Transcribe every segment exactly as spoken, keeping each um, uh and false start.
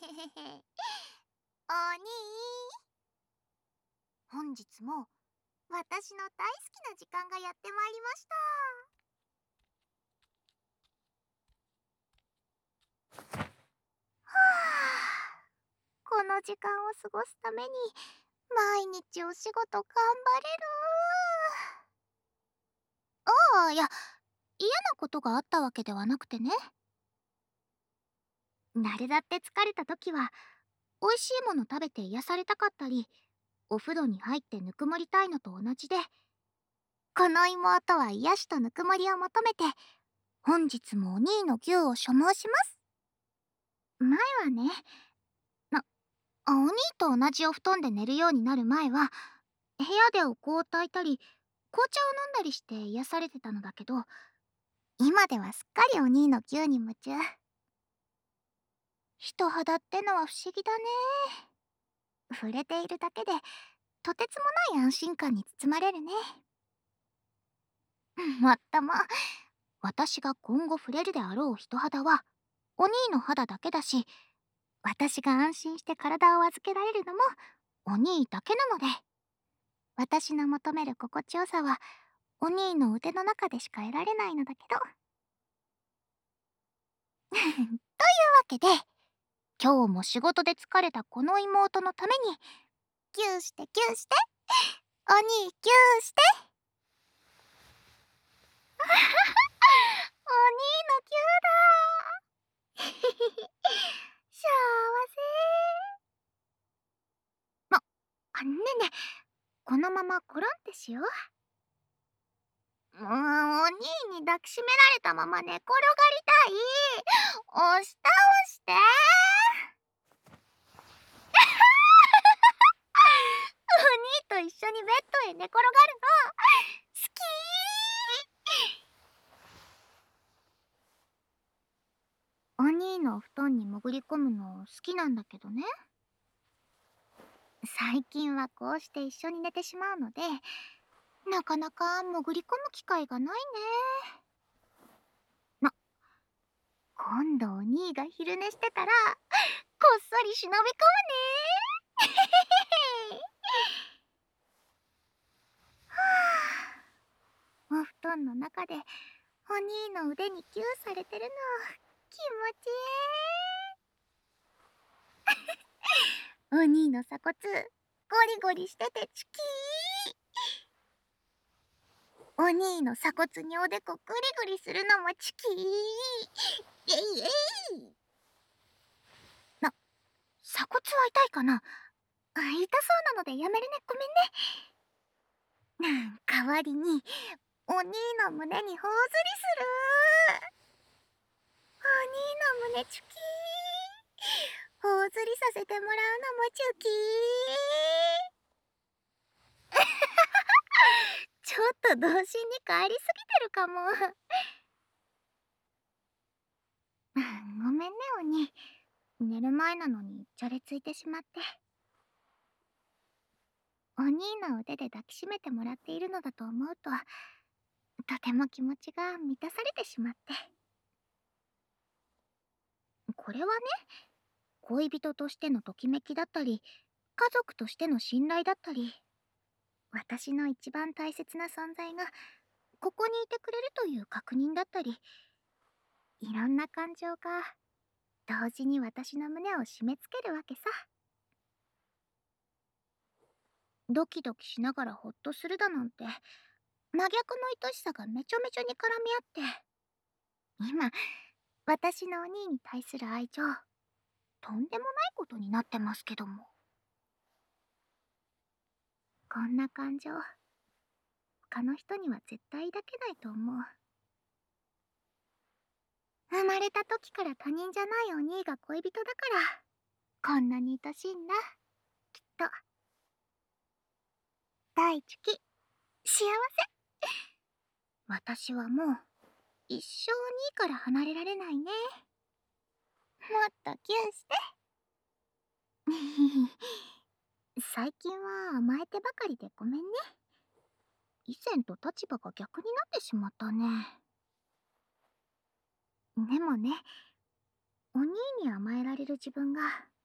お兄、本日も私の大好きな時間がやってまいりました。はあ、この時間を過ごすために毎日お仕事頑張れる。ああ、いや、嫌なことがあったわけではなくてね。誰だって疲れた時は美味しいもの食べて癒されたかったり、お風呂に入ってぬくもりたいのと同じで、この妹は癒しとぬくもりを求めて本日もお兄の牛を所望します。前はね、なお兄と同じお布団で寝るようになる前は部屋でお香を焚いたり紅茶を飲んだりして癒されてたのだけど、今ではすっかりお兄の牛に夢中。人肌ってのは不思議だね。触れているだけでとてつもない安心感に包まれるね。もっとも、私が今後触れるであろう人肌はお兄の肌だけだし、私が安心して体を預けられるのもお兄だけなので、私の求める心地よさはお兄の腕の中でしか得られないのだけど。というわけで、今日も仕事で疲れたこの妹のためにギューしてギューして、お兄ギューして。お兄のギューだ幸せ。あ、あねえねえ、このままコロンってしよう。うーん、お兄に抱きしめられたまま寝転がりたい。押し倒してお兄と一緒にベッドへ寝転がるの好き。お兄のお布団に潜り込むの好きなんだけどね。最近はこうして一緒に寝てしまうので、なかなか潜り込む機会がないね。な、今度お兄が昼寝してたらこっそり忍び込むね。はあ、お布団の中でお兄の腕にギューされてるの気持ちいい。お兄の鎖骨ゴリゴリしててチキー。お兄の鎖骨におでこグリグリするのもチキー。イエイエイ。な、鎖骨は痛いかな。あ、痛そうなのでやめるね。ごめんね。代わりにお兄の胸に頬ずりする。お兄の胸チュキー。頬ずりさせてもらうのもチュキー。ちょっと童心に帰りすぎてるかも。ごめんねお兄、寝る前なのにじゃれついてしまって。お兄の腕で抱きしめてもらっているのだと思うと、とても気持ちが満たされてしまって。これはね、恋人としてのときめきだったり、家族としての信頼だったり、私の一番大切な存在がここにいてくれるという確認だったり、いろんな感情が同時に私の胸を締め付けるわけさ。ドキドキしながらホッとするだなんて真逆の愛しさがめちゃめちゃに絡み合って、今私のお兄に対する愛情とんでもないことになってますけども。こんな感情他の人には絶対抱けないと思う。生まれた時から他人じゃないお兄が恋人だからこんなに愛しいんだ、きっと。大好き、幸せ。私はもう一生お兄から離れられないね。もっとギューして。最近は甘えてばかりでごめんね。以前と立場が逆になってしまったね。でもね、お兄に甘えられる自分が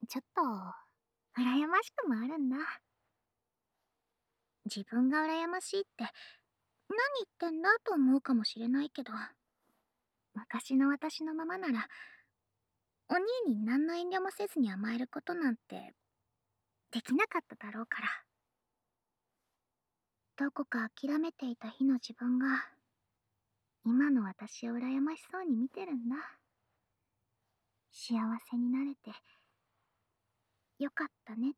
ちょっと羨ましくもあるんだ。自分が羨ましいって何言ってんだと思うかもしれないけど、昔の私のままならお兄に何の遠慮もせずに甘えることなんてできなかっただろうから。どこか諦めていた日の自分が今の私を羨ましそうに見てるんだ。幸せになれてよかったねって。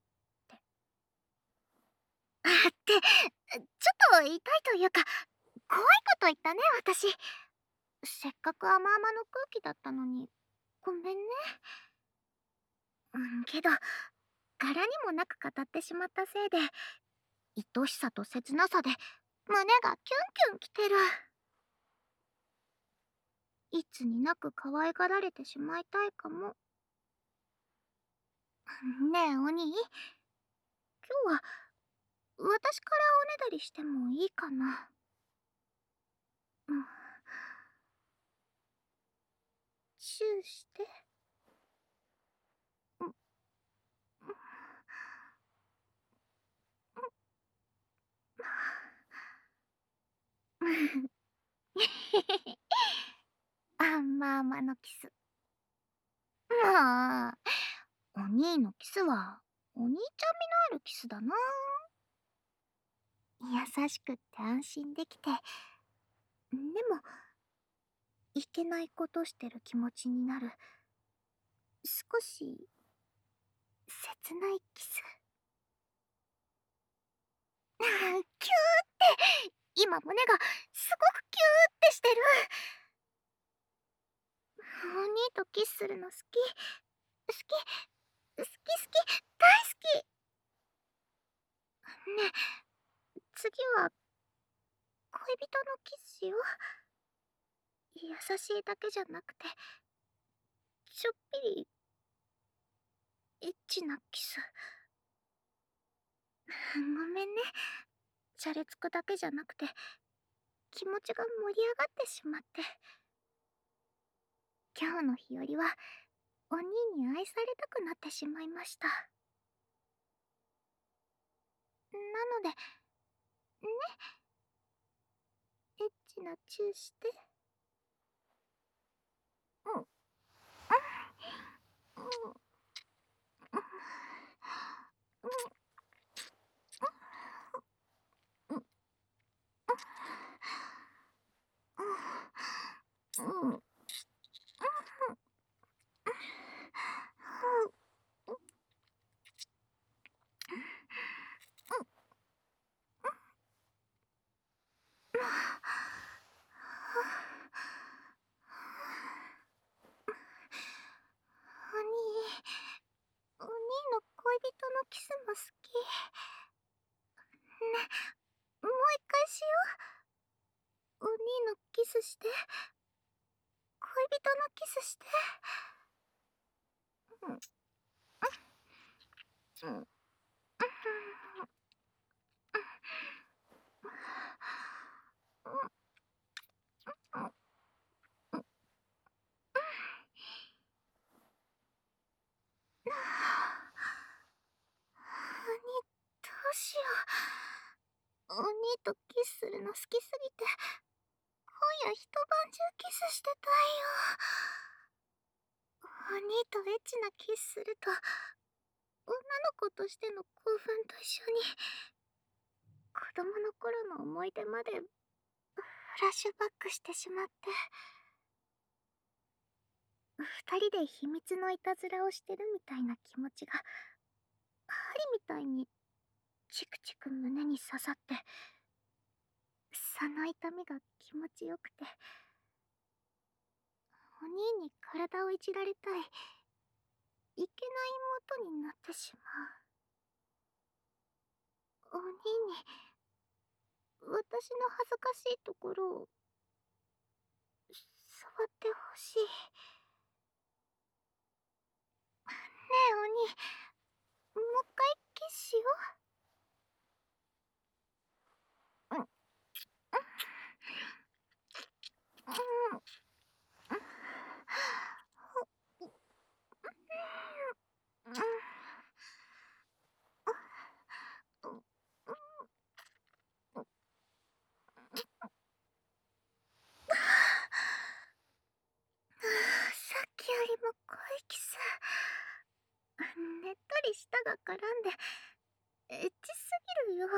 あって、ちょっと痛いというか怖いこと言ったね私。せっかく甘々の空気だったのにごめんね。うんけど柄にもなく語ってしまったせいで愛しさと切なさで胸がキュンキュンきてる。いつになく可愛がられてしまいたいかも。ねえお兄、今日は私からおねだりしてもいいかな。うん、チューして。うん、うん、あんまあまのキス。もうお兄のキスはお兄ちゃん味のあるキスだな。優しくって安心できて、でもいけないことしてる気持ちになる少し切ないキス。キューって今胸がすごくキューってしてる。お兄とキスするの好き好き好き好き大好き。ねえ次は恋人のキスしよう。優しいだけじゃなくてちょっぴりエッチなキス。ごめんね、じゃれつくだけじゃなくて気持ちが盛り上がってしまって。今日の日和はお兄に愛されたくなってしまいました。なのでね、エッチなチューして。うんうんうんうんうん。お兄、お兄の恋人のキスも好き。ね、もう一回しよう。お兄のキスして。恋人のキスして。うんうんうんお兄、どうしよう。お兄とキスするの好きすぎて今夜一晩中キスしてたいよ。お兄とエッチなキスすると女の子としての興奮と一緒に子供の頃の思い出までフラッシュバックしてしまって、二人で秘密のいたずらをしてるみたいな気持ちが針みたいにチクチク胸に刺さって、その痛みが気持ちよくて、お兄に体をいじられたいいけない妹になってしまう。お兄に私の恥ずかしいところを触ってほしい。ねえお兄、もう一回キスしよう。うんうんうんりも濃いキス。ねっとり舌が絡んでエッチすぎるよ。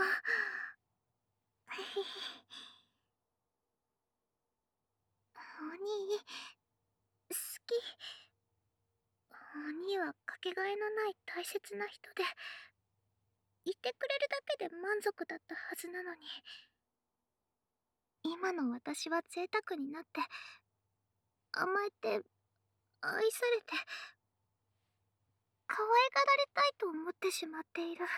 お兄、好き。お兄はかけがえのない大切な人で、いてくれるだけで満足だったはずなのに、今の私は贅沢になって甘えて愛されて可愛がられたいと思ってしまっている。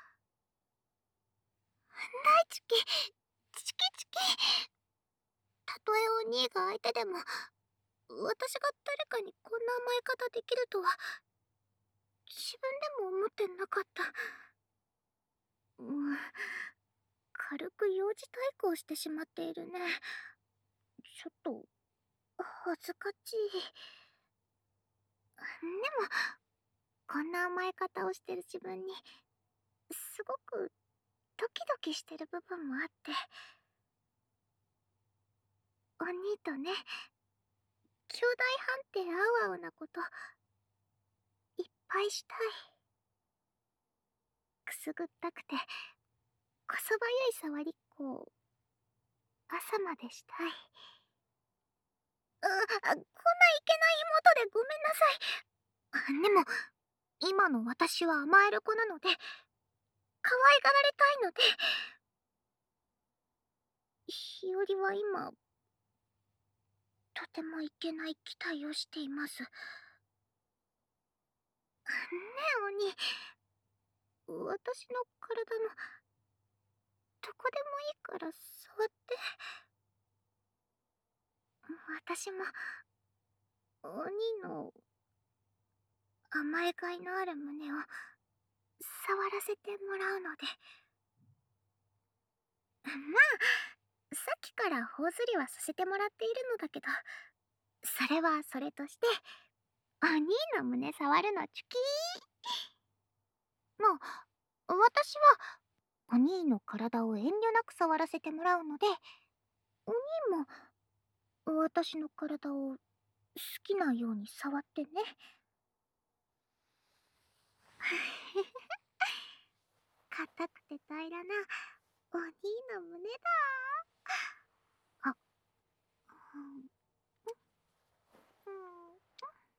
大チキチキチキ。たとえお兄が相手でも、私が誰かにこんな甘え方できるとは自分でも思ってなかった。うん、軽く幼児対抗してしまっているね。ちょっと恥ずかしい。でもこんな甘え方をしてる自分にすごくドキドキしてる部分もあって、お兄とね、兄弟判定あうあうなこといっぱいしたい。くすぐったくてこそばゆい触りっこを朝までしたい。う、あ、こんないけない妹でごめんなさい。でも今の私は甘える子なので、可愛がられたいので、日和は今とてもいけない期待をしています。ねえお兄、私の体のどこでもいいから触って。私もお兄の甘えがいのある胸を触らせてもらうので。まあさっきから頬ずりはさせてもらっているのだけど、それはそれとして、お兄の胸触るのチュキー。まあ私はお兄の体を遠慮なく触らせてもらうので、お兄も私の体を好きなように触ってね。硬くて平らなお兄の胸だ。あ、うん、うん、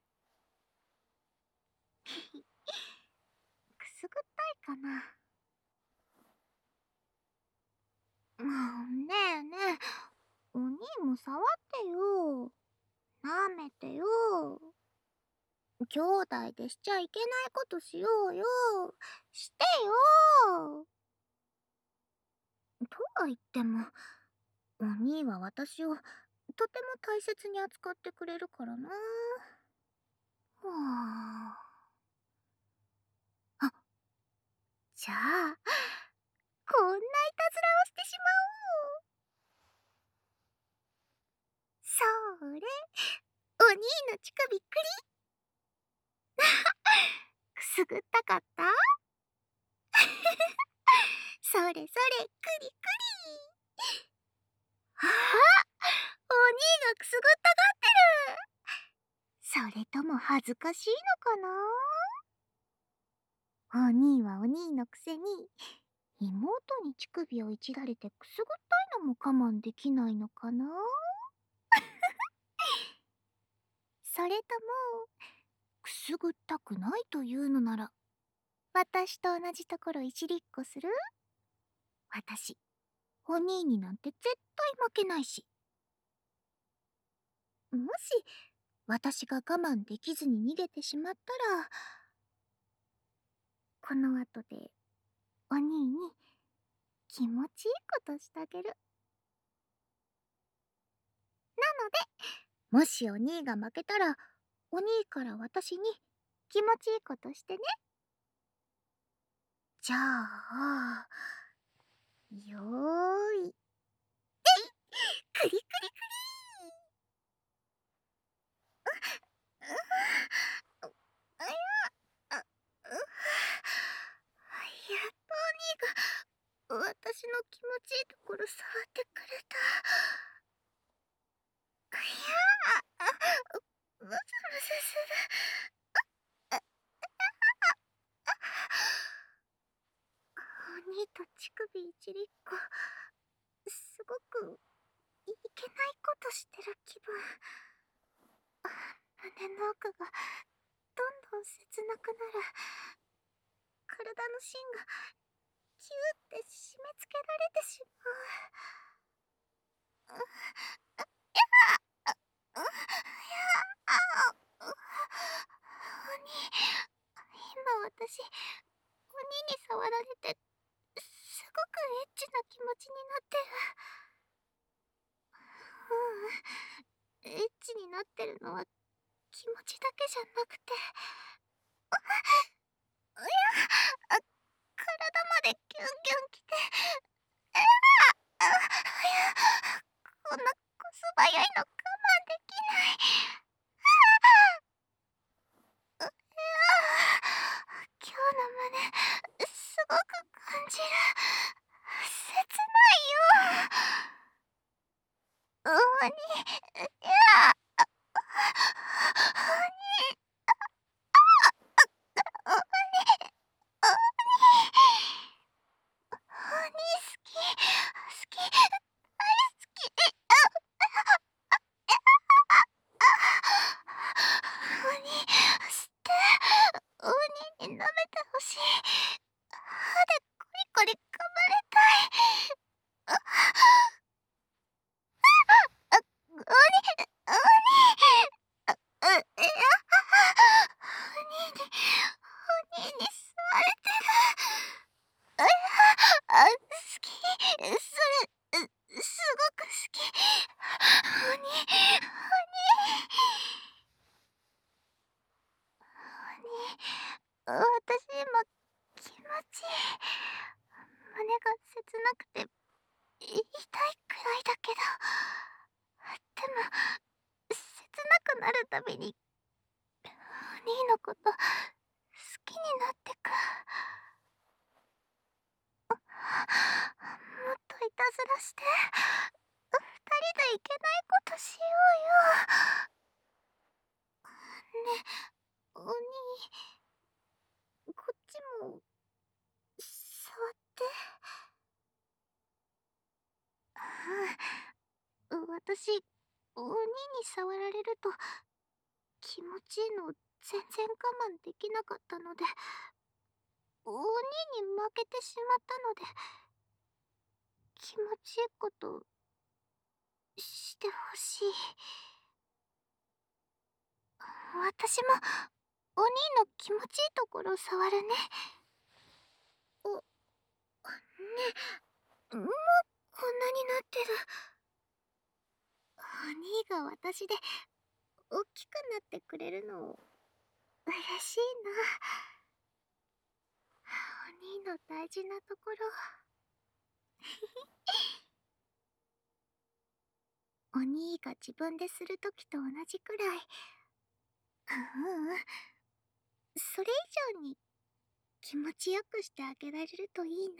くすぐったいかな。もうねえねえ、お兄も触ってよ。なめてよ。兄弟でしちゃいけないことしようよ。してよ。とは言っても、お兄は私をとても大切に扱ってくれるからな。はあ。あ、じゃあ、こんないたずらをしてしまおう。それ、お兄の乳首くり。くすぐったかった？それそれ、くりくり。ああ、お兄がくすぐったがってる。それとも恥ずかしいのかな？お兄はお兄のくせに、妹に乳首をいじられてくすぐったいのも我慢できないのかな？それとも、くすぐったくないというのなら、私と同じところいじりっこする？私、お兄になんて絶対負けないし。もし、私が我慢できずに逃げてしまったら、この後で、お兄に気持ちいいことしてあげる。なので、もしお兄が負けたら、お兄から私に気持ちいいことしてね。じゃあ、よーい、えい、くりくりくりー。う、う、あや、あ、う、やっとお兄が私の気持ちいいところ触ってくれた。いやあ、う、むずむずすちびっこ、すごくいけないことしてる気分。胸の奥がどんどん切なくなる。体の芯がキューって締め付けられてしまう。うう、やあう、鬼、今私、鬼に触られて、すごくエッチな気持ちになってる。ううん、エッチになってるのは気持ちだけじゃなくて、うやあ、体までキュンキュンきて、えあ、あ、やこんなこすばやいの我慢できない。うや今日の胸、すごく感じる。切ないよ。うに、いや、あ、に、うに、うに、鬼好き、好き、大好き。鬼、吸って、鬼に舐めてほしい。歯でコリコリ噛まれたい。あ、あ、鬼、鬼、あ、う、いや、鬼に、鬼に吸われてる。あ、あ、好き、それ、うすごく好き。鬼、鬼。鬼、私今気持ちいい。胸が切なくて痛いくらいだけど、でも切なくなるたびに鬼のこと好きになってく。もっといたずらして、二人でいけないことしようよ。ね、鬼、こっちも触って。うん、私、鬼に触られると気持ちいいの全然我慢できなかったので、鬼に負けてしまったので、気持ちいいことしてほしい。私も鬼の気持ちいいところを触るね。お、ね、もうこんなになってる。鬼が私で大きくなってくれるの嬉しいな。鬼の大事なところ。鬼が自分でするときと同じくらい。ううん、それ以上に気持ちよくしてあげられるといいな。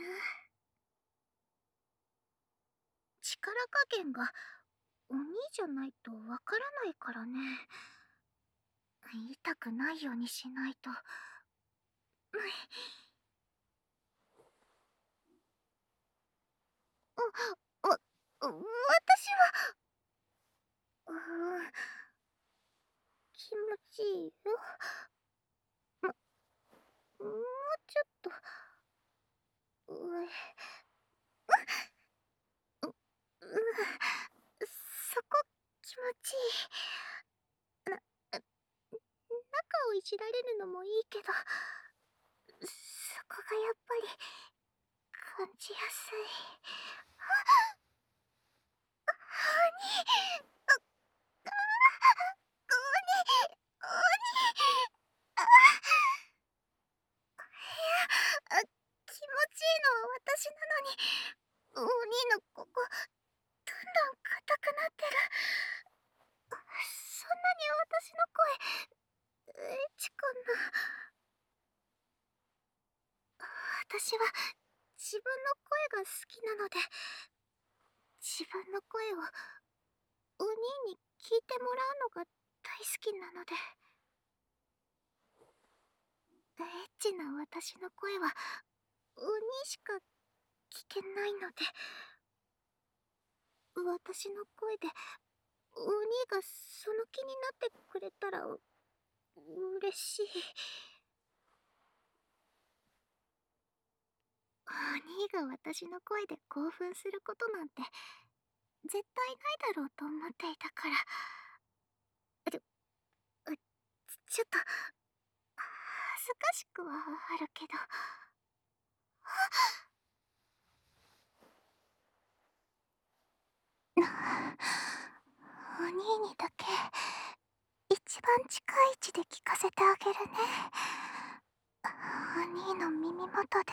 力加減が鬼じゃないとわからないからね。痛くないようにしないと。う、わ、私は、うーん、気持ちいいよ。も、もうちょっと、上、う、う、う、そこ気持ちいい。な、中をいじられるのもいいけど、そこがやっぱり感じやすい。あ、鬼、あ、鬼、鬼、あ、いや、あ、気持ちいいのは私なのに、鬼のここ、どんどん硬くなってる。そんなに私の声、エッチかな。私は自分の声が好きなので、自分の声を鬼に聞いてもらうのが大好きなので、エッチな私の声は鬼しか聞けないので、私の声でお兄がその気になってくれたらう嬉しい。お兄が私の声で興奮することなんて絶対ないだろうと思っていたから。ちょ、ちょっと恥ずかしくはあるけど。お兄にだけ一番近い位置で聞かせてあげるね。お兄の耳元で。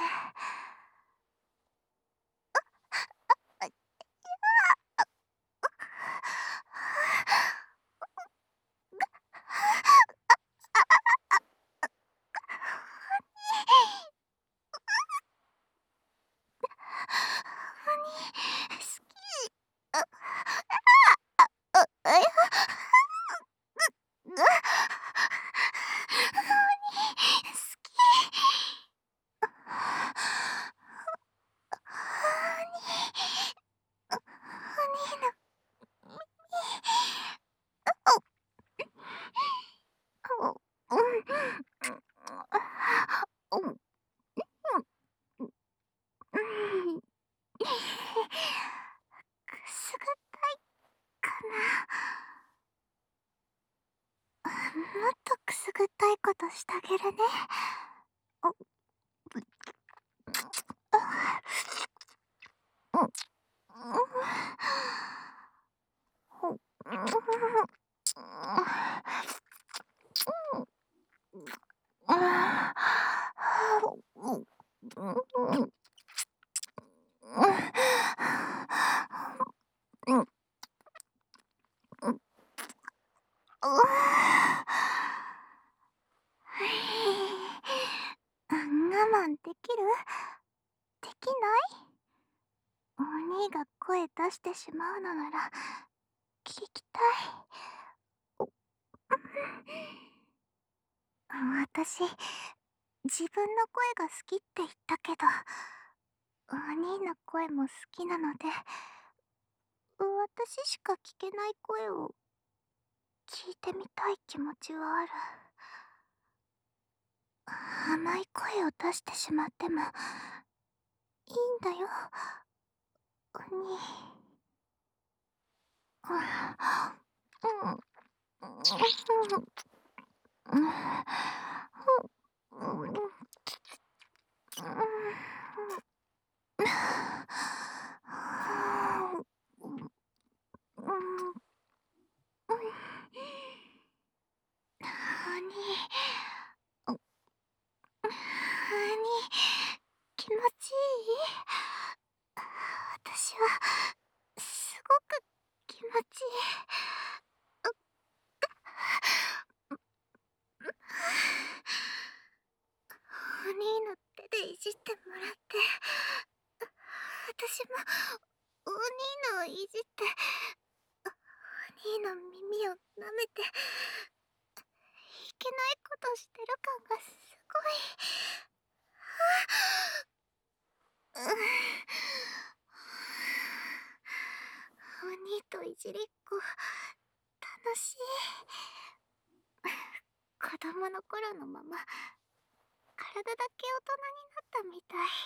好き。あ、あ、あ、え、う、う、好き。くすぐったいかな。もっとくすぐったいことしてあげるね。お、うん、我慢できる？できない？お兄が声出してしまうのなら聞きたい。私、自分の声が好きって言ったけど、お兄の声も好きなので、私しか聞けない声を聞いてみたい気持ちはある。甘い声を出してしまってもいいんだよ、お兄。うん。気持ちいい？私はすごく気持ちいい。お兄の手でいじってもらって、私もお兄のをいじって、お兄の耳を舐めて、いけないことしてる感がすごい。うん、お兄といじりっこ楽しい。子供の頃のまま体だけ大人になったみたい。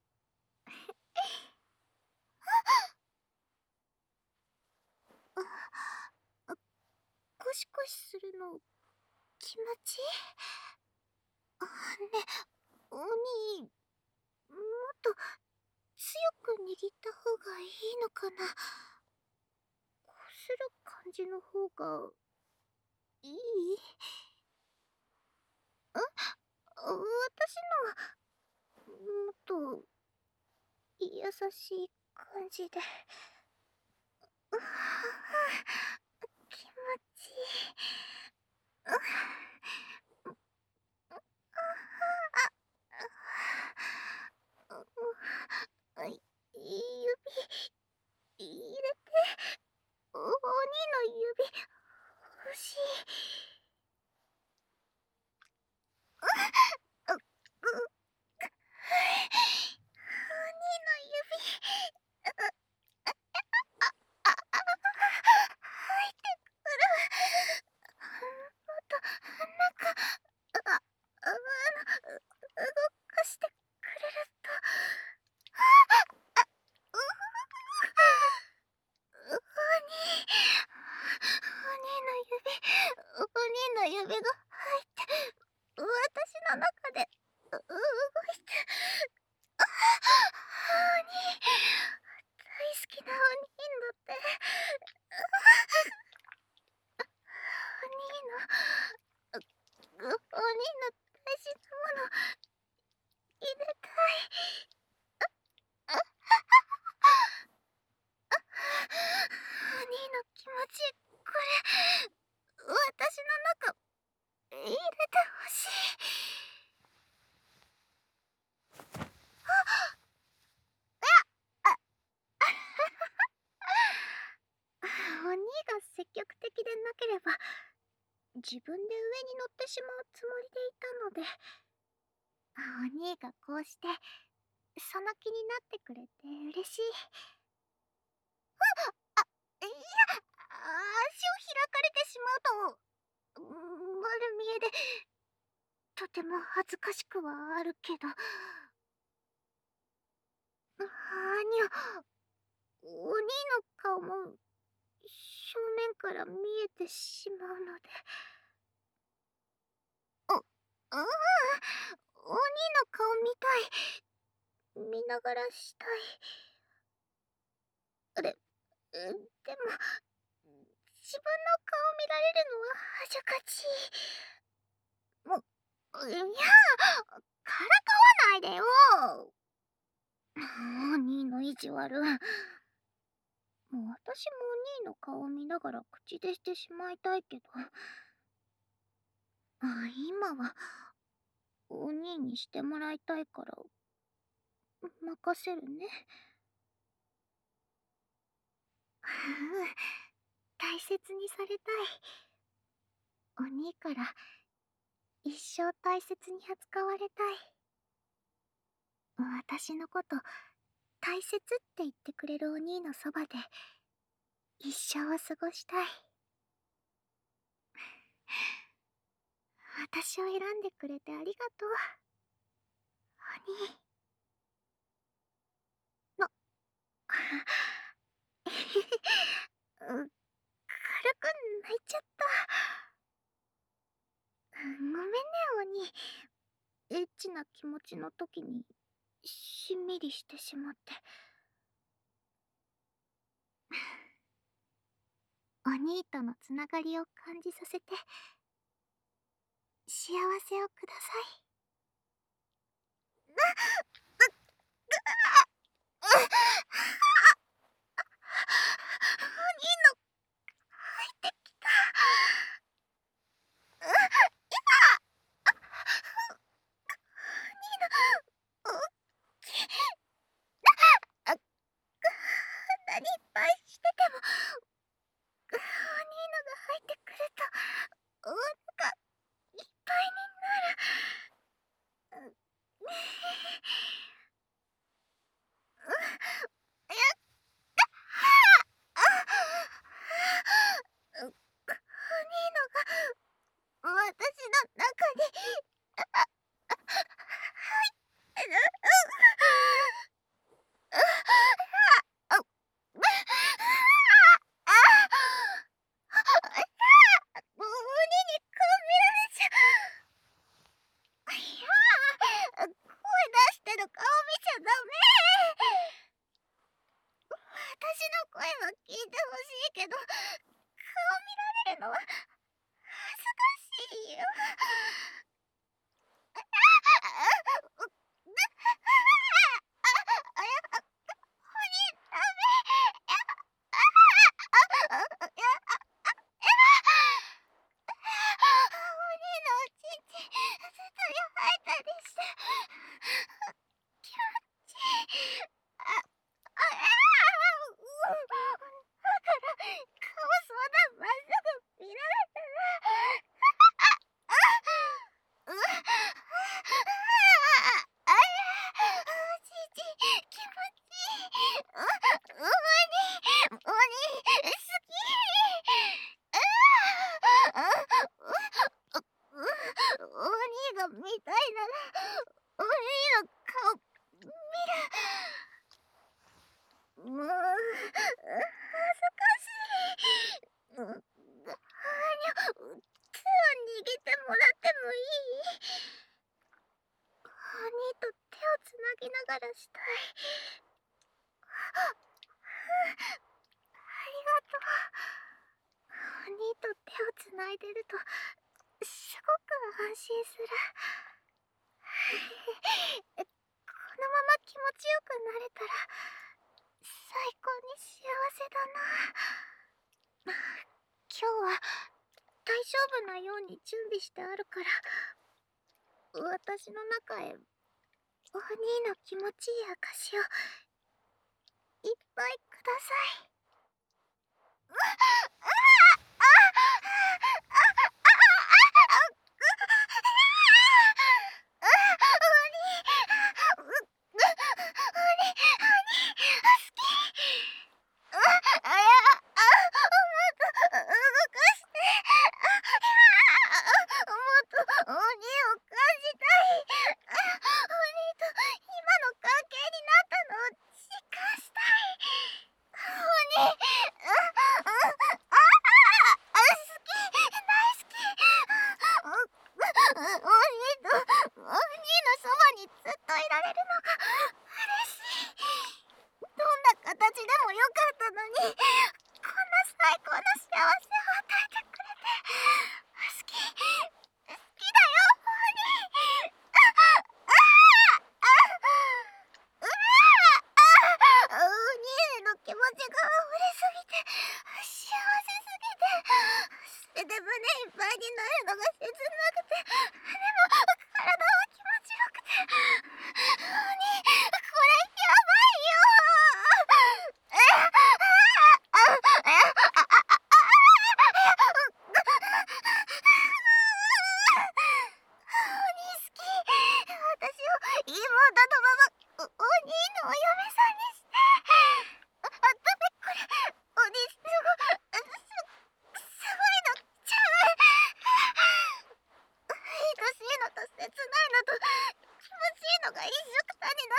あ、ゴシゴシするの気持ちいい？あ、ね、お兄、もっと強く握った方がいいのかな。こする感じの方がいい？あ、私のはもっと優しい感じで。うは気持ちいい。うあ、指入れて、お鬼の指欲しい。う、う、鬼のお兄の指、お兄の指が入って、私の中で、う、動いて。あ、お兄、大好きなお兄だって。お兄の、お兄の大事なもの、入れたい。あ、あ、あ、お兄の気持ち、これ、私の中、入れてほしい。あ、お兄が積極的でなければ、自分で上に乗ってしまうつもりでいたので、お兄がこうして、その気になってくれて嬉しい。あ、いや、足を開かれてしまうと、丸見えで、とても恥ずかしくはあるけど。あにゃ、お兄の顔も正面から見えてしまうので。う、うーん、お兄の顔見たい。見ながらしたい。で、でも、自分の顔見られるのは恥ずかしい。もう、いや、からかわないでよ。お兄の意地悪。もう私もお兄の顔を見ながら口でしてしまいたいけど、あ、今はお兄にしてもらいたいから任せるね。うん、大切にされたい。お兄から一生大切に扱われたい。私のこと大切って言ってくれるお兄のそばで一生を過ごしたい。私を選んでくれてありがとう、お兄。な、う、軽く泣いちゃった。ごめんね、お兄。エッチな気持ちの時にしんみりしてしまって。お兄とのつながりを感じさせて幸せをください。な、う、う、う、お兄の入ってきた。う、いた。お兄の、おっきい。あ、こんなにいっぱいしてても、お兄のが入ってくるとお腹いっぱいになる。う、う、やっ、あ、う、お兄のが私の中にあ、あ、入ってる。う、あ、う、あ、お兄に顔見られちゃう。いや、声出してる顔見ちゃダメ。私の声は聞いてほしいけど、顔見られるのは恥ずかしいよ。あ、う、な、あ、あ、や、お兄ダメ。や、あ、あ、あ、や、あ、あ、や、お兄のおちんちん、ずっとや吐いたりして。気持ちいい。あ、あ、あ、うん。だから、顔そんなまっすぐ見られお兄と手をつなぎながらしたい。ありがとう。お兄と手をつないでるとすごく安心する。このまま気持ちよくなれたら最高に幸せだな。今日は大丈夫なように準備してあるから、私の中へお兄の気持ちいい証をいっぱいください。うわああのが一緒くたにな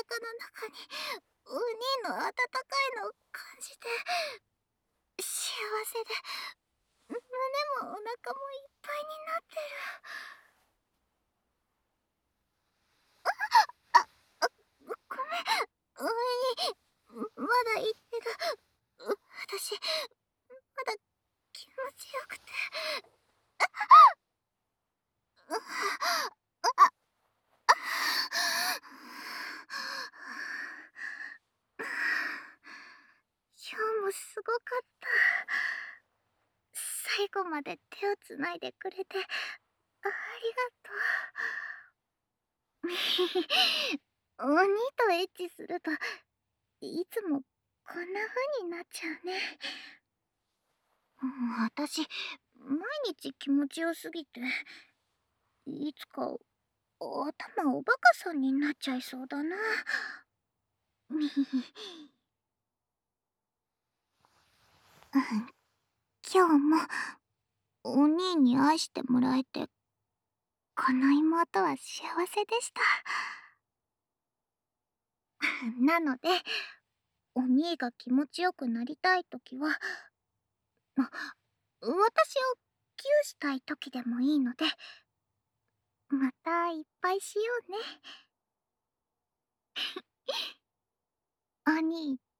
腹の中にお兄の温かいのを感じて幸せで、胸もお腹もいっぱいになってる。あ、あ、ごめん、お兄、まだ言ってた。う私、まだ気持ちよくて。うあ、あ、今日もすごかった。最後まで手をつないでくれてありがとう。鬼とエッチするといつもこんな風になっちゃうね。うん私毎日気持ちよすぎていつか頭おバカさんになっちゃいそうだな。みひひうん今日もお兄に愛してもらえてこの妹は幸せでした。なのでお兄が気持ちよくなりたいときは、ま、私をキューしたいときでもいいので、またいっぱいしようね。お兄